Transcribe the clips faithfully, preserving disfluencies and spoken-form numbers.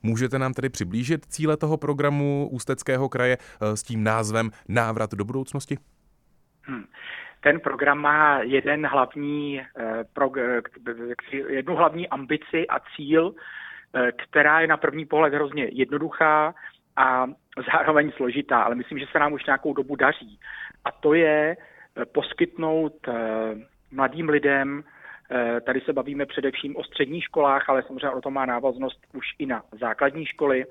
Můžete nám tedy přiblížit cíle toho programu Ústeckého kraje s tím názvem Návrat do budoucnosti? Hmm. Ten program má jeden hlavní, jednu hlavní ambici a cíl, která je na první pohled hrozně jednoduchá a zároveň složitá, ale myslím, že se nám už nějakou dobu daří. A to je poskytnout mladým lidem, tady se bavíme především o středních školách, ale samozřejmě o to má návaznost už i na základní školy,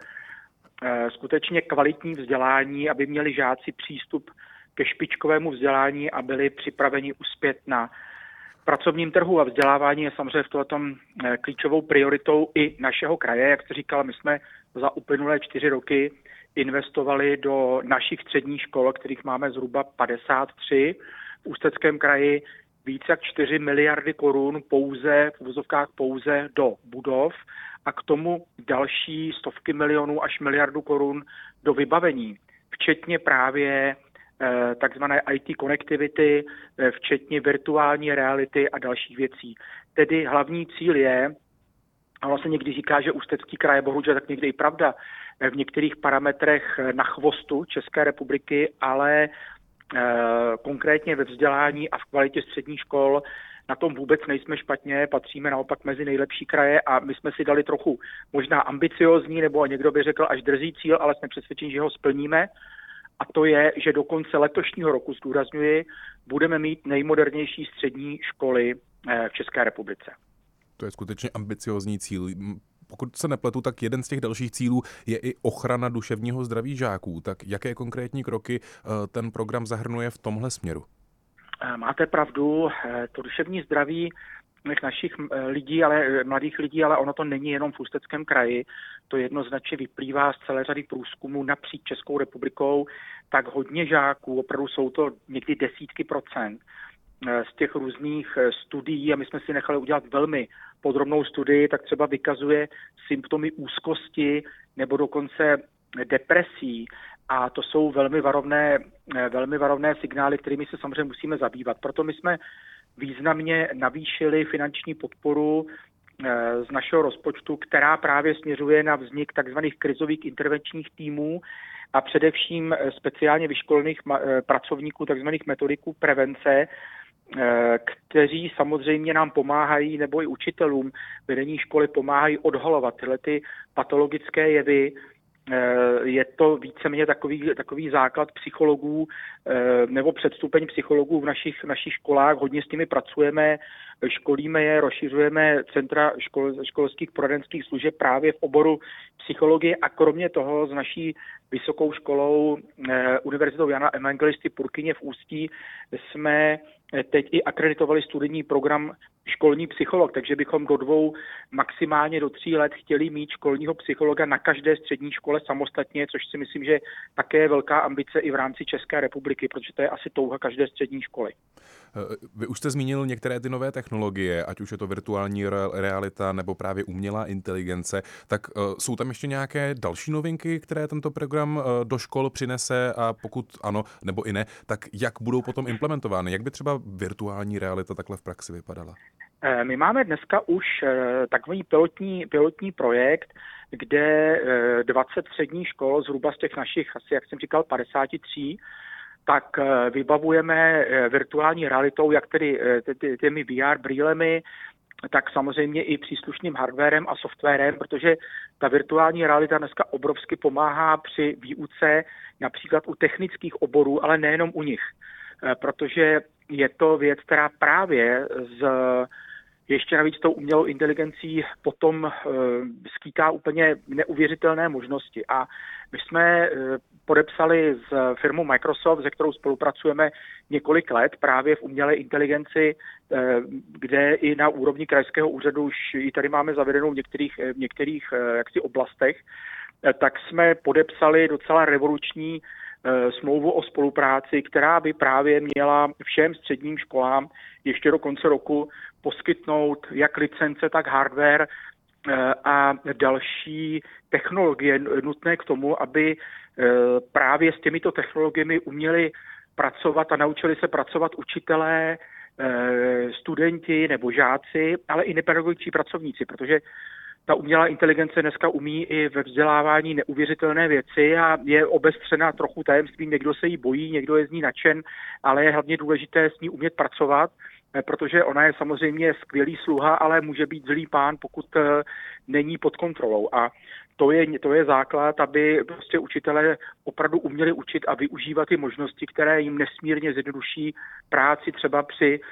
skutečně kvalitní vzdělání, aby měli žáci přístup ke špičkovému vzdělání a byli připraveni uspět na pracovním trhu, a vzdělávání je samozřejmě v tom klíčovou prioritou i našeho kraje. Jak jste říkal, my jsme za uplynulé čtyři roky investovali do našich středních škol, kterých máme zhruba padesát tři v Ústeckém kraji, více jak čtyři miliardy korun pouze, v uvozovkách pouze do budov a k tomu další stovky milionů až miliardu korun do vybavení, včetně právě takzvané í té konektivity, včetně virtuální reality a dalších věcí. Tedy hlavní cíl je, a vlastně někdy říká, že Ústecký kraj je bohužel tak někdy i pravda, v některých parametrech na chvostu České republiky, ale konkrétně ve vzdělání a v kvalitě středních škol na tom vůbec nejsme špatně, patříme naopak mezi nejlepší kraje a my jsme si dali trochu možná ambiciózní, nebo někdo by řekl až drzý cíl, ale jsme přesvědčeni, že ho splníme. A to je, že do konce letošního roku, zdůrazňuji, budeme mít nejmodernější střední školy v České republice. To je skutečně ambiciózní cíl. Pokud se nepletu, tak jeden z těch dalších cílů je i ochrana duševního zdraví žáků. Tak jaké konkrétní kroky ten program zahrnuje v tomhle směru? Máte pravdu, to duševní zdraví našich lidí, ale mladých lidí, ale ono to není jenom v Ústeckém kraji. To jednoznačně vyplývá z celé řady průzkumů napříč Českou republikou, tak hodně žáků, opravdu jsou to někdy desítky procent z těch různých studií, a my jsme si nechali udělat velmi podrobnou studii, tak třeba vykazuje symptomy úzkosti nebo dokonce depresí. A to jsou velmi varovné, velmi varovné signály, kterými se samozřejmě musíme zabývat. Proto my jsme významně navýšili finanční podporu z našeho rozpočtu, která právě směřuje na vznik takzvaných krizových intervenčních týmů a především speciálně vyškolených pracovníků, takzvaných metodiků prevence, kteří samozřejmě nám pomáhají, nebo i učitelům vedení školy pomáhají odhalovat tyhle ty patologické jevy. Je to víceméně takový, takový základ psychologů nebo předstupeň psychologů v našich, našich školách. Hodně s nimi pracujeme, školíme je, rozšiřujeme centra škol, školských poradenských služeb právě v oboru psychologie a kromě toho s naší vysokou školou Univerzitou Jana Evangelisty Purkyně v Ústí jsme teď i akreditovali studijní program školní psycholog, takže bychom do dvou, maximálně do tří let chtěli mít školního psychologa na každé střední škole samostatně, což si myslím, že také je velká ambice i v rámci České republiky, protože to je asi touha každé střední školy. Vy už jste zmínil některé ty nové technologie, ať už je to virtuální realita nebo právě umělá inteligence, tak jsou tam ještě nějaké další novinky, které tento program do škol přinese, a pokud ano nebo i ne, tak jak budou potom implementovány? Jak by třeba virtuální realita takhle v praxi vypadala? My máme dneska už takový pilotní, pilotní projekt, kde dvacet středních škol, zhruba z těch našich, asi jak jsem říkal, padesát tři, tak vybavujeme virtuální realitou, jak tedy těmi V R brýlemi, tak samozřejmě i příslušným hardwarem a softwarem, protože ta virtuální realita dneska obrovsky pomáhá při výuce například u technických oborů, ale nejenom u nich, protože je to věc, která právě z ještě navíc tou umělou inteligencí potom e, skýtá úplně neuvěřitelné možnosti. A my jsme e, podepsali s firmou Microsoft, se kterou spolupracujeme několik let právě v umělé inteligenci, e, kde i na úrovni krajského úřadu už ji tady máme zavedenou v některých, v některých e, jaksi oblastech, e, tak jsme podepsali docela revoluční smlouvu o spolupráci, která by právě měla všem středním školám ještě do konce roku poskytnout jak licence, tak hardware a další technologie nutné k tomu, aby právě s těmito technologiemi uměli pracovat a naučili se pracovat učitelé, studenti nebo žáci, ale i nepedagogičtí pracovníci, protože ta umělá inteligence dneska umí i ve vzdělávání neuvěřitelné věci a je obestřena trochu tajemstvím, někdo se jí bojí, někdo je z ní nadšen, ale je hlavně důležité s ní umět pracovat, protože ona je samozřejmě skvělý sluha, ale může být zlý pán, pokud není pod kontrolou. A to je, to je základ, aby prostě učitelé opravdu uměli učit a využívat ty možnosti, které jim nesmírně zjednoduší práci třeba při,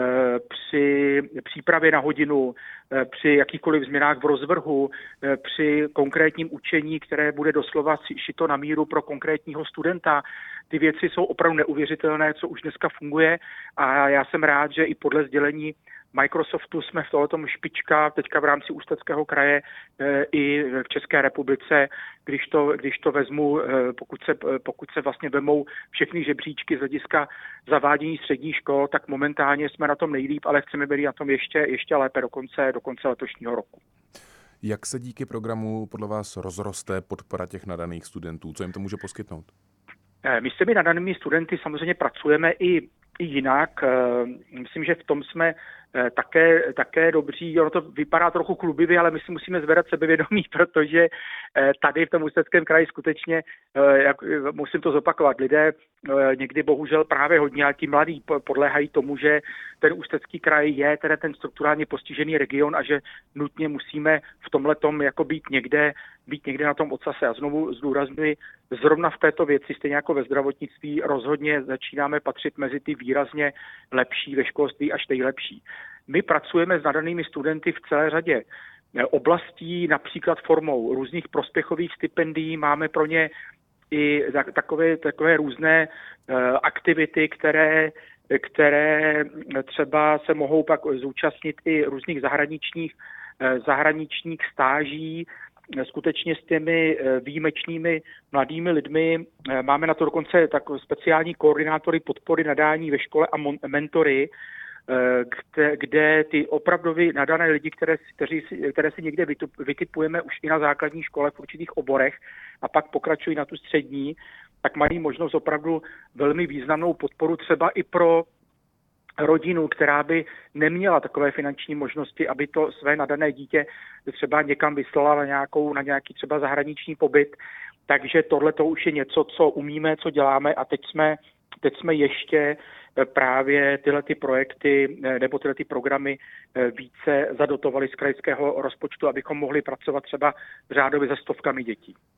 při přípravě na hodinu, při jakýchkoliv změnách v rozvrhu, při konkrétním učení, které bude doslova šito na míru pro konkrétního studenta. Ty věci jsou opravdu neuvěřitelné, co už dneska funguje a já jsem rád, že i podle sdělení Microsoftu jsme v tohletom špička teďka v rámci Ústeckého kraje e, i v České republice, když to, když to vezmu, e, pokud, se, pokud se vlastně vemou všechny žebříčky z hlediska zavádění středních škol, tak momentálně jsme na tom nejlíp, ale chceme být na tom ještě, ještě lépe do konce, do konce letošního roku. Jak se díky programu podle vás rozroste podpora těch nadaných studentů? Co jim to může poskytnout? My s těmi nadanými studenty samozřejmě pracujeme i, i jinak. Myslím, že v tom jsme také, také dobří. Ono to vypadá trochu klubivě, ale my si musíme zvedat sebevědomí, protože tady v tom Ústeckém kraji skutečně, jak, musím to zopakovat, lidé někdy bohužel právě hodně, ale ti mladí podléhají tomu, že ten Ústecký kraj je teda ten strukturálně postižený region a že nutně musíme v tomhletom jako být někde, být někde na tom ocase. A znovu zdůrazňuji, zrovna v této věci, stejně jako ve zdravotnictví, rozhodně začínáme patřit mezi ty výrazně lepší, ve školství až nejlepší. My pracujeme s nadanými studenty v celé řadě oblastí, například formou různých prospěchových stipendií. Máme pro ně i takové, takové různé aktivity, které, které třeba se mohou pak zúčastnit i různých zahraničních, zahraničních stáží, skutečně s těmi výjimečnými mladými lidmi. Máme na to dokonce tak speciální koordinátory podpory nadání ve škole a mon- mentory, kde, kde ty opravdově nadané lidi, které, kteří, které si někde vytipujeme už i na základní škole v určitých oborech a pak pokračují na tu střední, tak mají možnost opravdu velmi významnou podporu třeba i pro rodinu, která by neměla takové finanční možnosti, aby to své nadané dítě třeba někam vyslala na, nějakou, na nějaký třeba zahraniční pobyt. Takže tohle to už je něco, co umíme, co děláme a teď jsme, teď jsme ještě právě tyhle ty projekty nebo tyhle ty programy více zadotovali z krajského rozpočtu, abychom mohli pracovat třeba řádově se stovkami dětí.